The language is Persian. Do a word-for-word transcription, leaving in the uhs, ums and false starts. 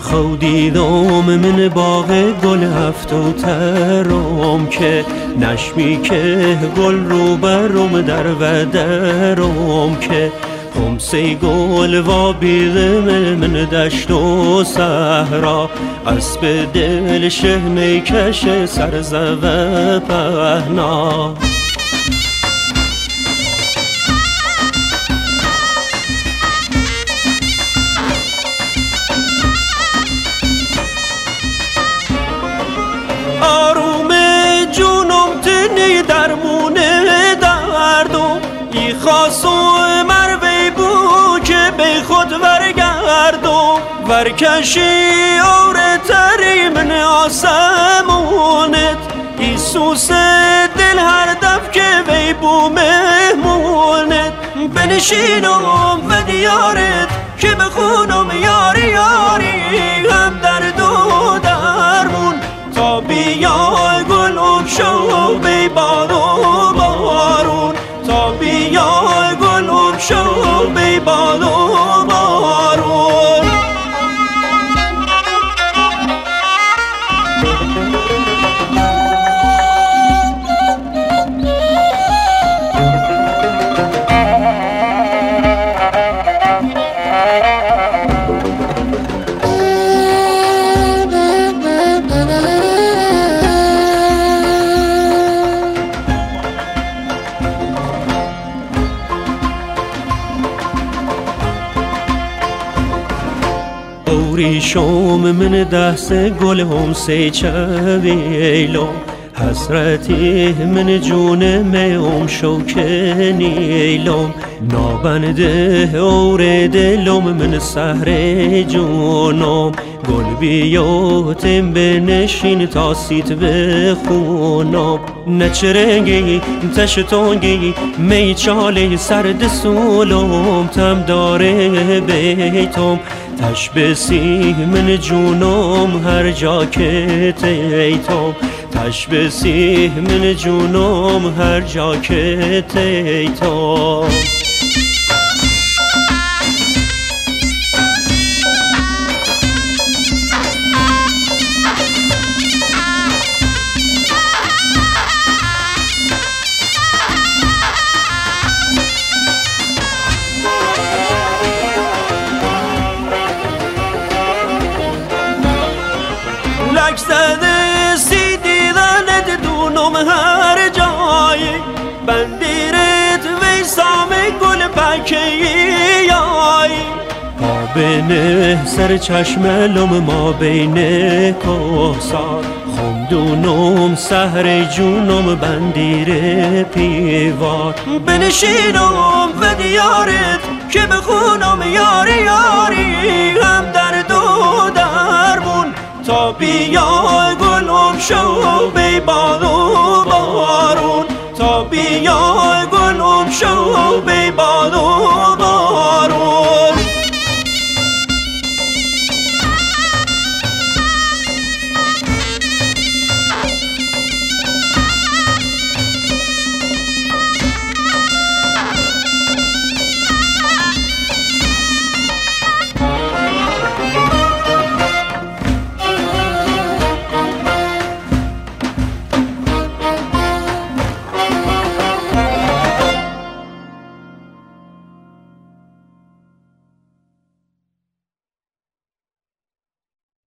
خودیدم من باغ گل هفت و ترم که نشمی که گل رو برم در و درم که خمسه گل و بیغم من دشت و صحرا اسب دل شهمی کش سرزه و پهنا آروم جونم تنی درمونه دردم ای خاصو مروی بو که به خود ورگردم ورکشی آره تری من آسمونت ای سوس دل هر دف که وی بو مهمونت بنشینم و دیارت که بخونم یاری یاری هم درد و درمون تا بیای گل شو بی باد و بارون تا بیای گل شو بی باد و بارون ریشم من دست گل هم سه چویلم حسرتی من جون میم شوکنیلم نابنده اور دلم من سهر جونم گل بیاتم بنشین تا سیت بخونم نچرنگی تشتونگی می چاله سرد سولم تم داره بیتم تش بسی من جونم هر جا که تیتم تش بسی من جونم هر جا که تیتم لک زده سی دیدنت دونم هر جایی بندیرت ویسام گل پکیایی ما بین سر چشم لوم ما بین کوسار خمدونم سهر جونم بندیر پیوار بنشینم و دیارت که بخونم یاری یاری هم درد و درمون تا بیای گلم شو بی باد و بارون تا بیای گلم شو بی باد و